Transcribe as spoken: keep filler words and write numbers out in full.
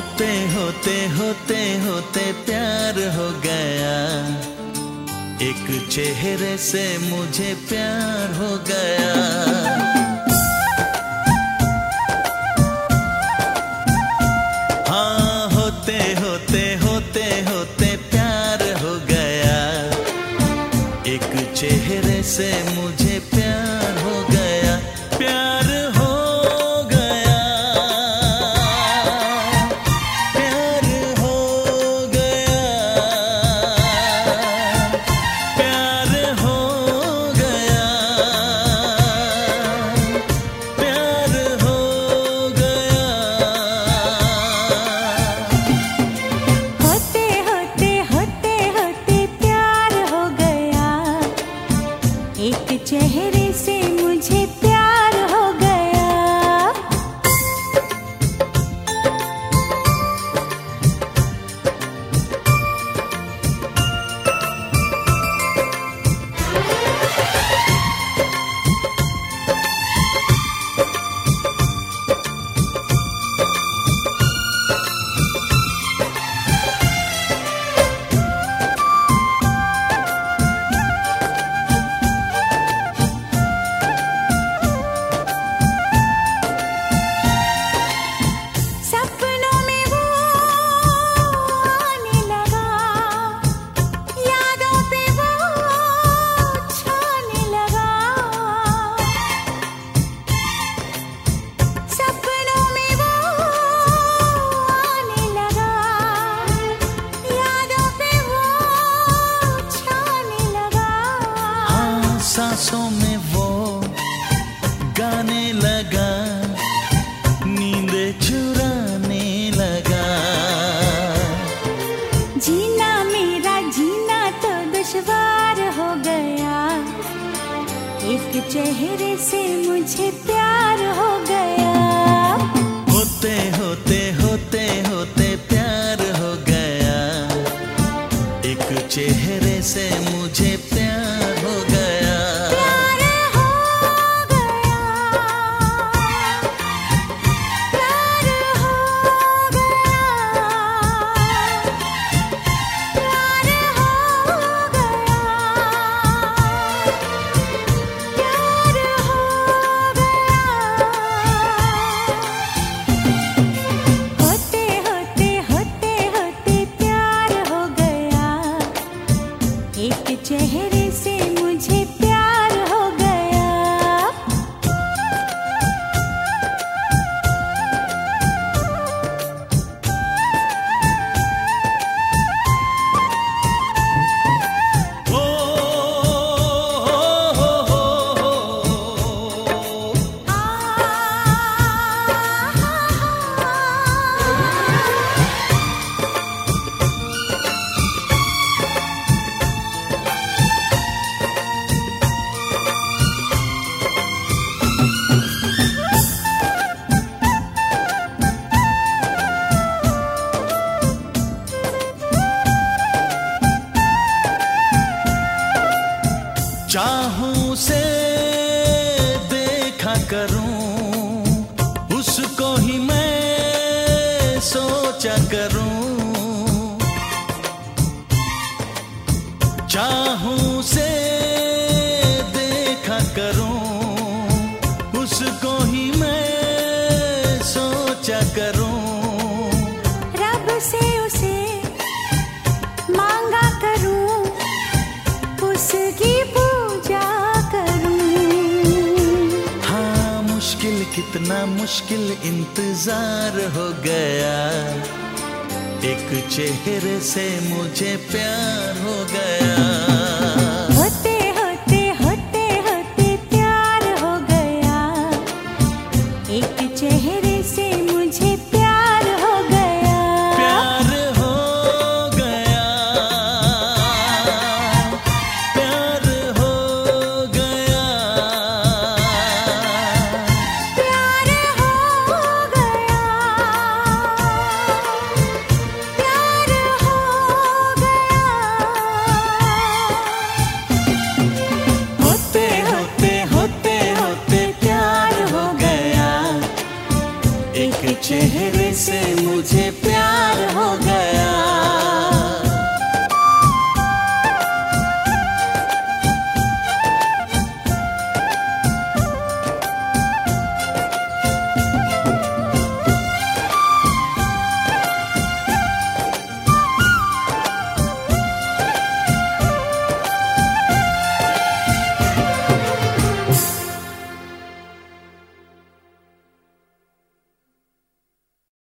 होते होते होते होते प्यार हो गया, एक चेहरे से मुझे प्यार हो गया। हाँ होते होते होते होते प्यार हो गया, एक चेहरे से मुझे प्यार हो गया। प्यार हो गया, प्यार हो गया, प्यार हो गया, प्यार हो गया। होते होते होते होते प्यार हो गया, एक चेहरे से मुझे प्यार हो गया। सपनों में वो आने लगा, यादों पे वो छाने लगा। सपनों में वो आने लगा, यादों पे वो छाने लगा। हाँ सांसों में वो गाने लगा, नींदे चुराने लगा। जीना मेरा जीना तो दुश्वार हो गया, एक चेहरे से मुझे प्यार हो गया। होते होते होते होते प्यार हो गया, एक चेहरे से मुझे प्यार हो गया। प्यार हो गया, प्यार हो गया, प्यार हो गया, प्यार हो गया। होते होते होते होते प्यार हो गया, एक चेहरे से मुझे प्यार हो गया। ओ, हो, हो, हो, हो। चाहूं से देखा करूं, उसको ही मैं सोचा करूं। चाहूं से देखा करूं, उसको ही मैं सोचा करूं। रब से उसे मांगा करूं, उसकी पूजा करूं। हाँ मुश्किल कितना मुश्किल इंतजार हो गया, एक चेहरे से मुझे प्यार हो गया। होते होते होते होते प्यार हो गया, एक चेहरे से मुझे प्यार हो गया। प्यार हो गया, प्यार हो गया, प्यार हो गया, प्यार हो गया। एक चेहरे से मुझे प्यार हो गया।